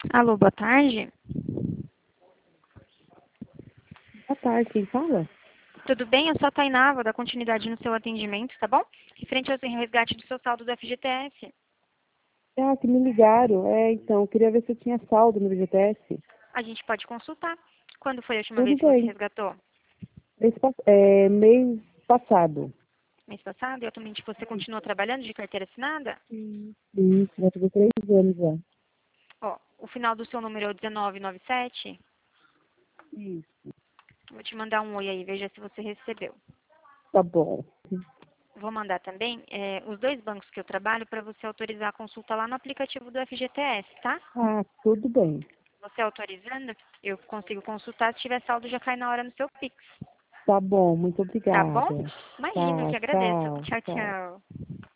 Alô, boa tarde. Boa tarde, quem fala? Tudo bem? Eu sou a Tainá, vou dar continuidade no seu atendimento, tá bom? Referente ao resgate do seu saldo do FGTS. Ah, que me ligaram. Então, eu queria ver se eu tinha saldo no VGTS. A gente pode consultar. Quando foi a última Tudo vez que você bem. resgatou? Mês passado. Mês passado? E atualmente você continua trabalhando de carteira assinada? Isso, vai fazer 3 anos já. Ó, o final do seu número é o 1997. Isso. Vou te mandar um oi aí, veja se você recebeu. Tá bom. Vou mandar também os dois bancos que eu trabalho para você autorizar a consulta lá no aplicativo do FGTS, tá? Ah, tudo bem. Você autorizando, eu consigo consultar. Se tiver saldo, já cai na hora no seu Pix. Tá bom, muito Tá bom? obrigada. Imagina, eu Tá, que agradeço. tchau, Tchau, tchau. tchau.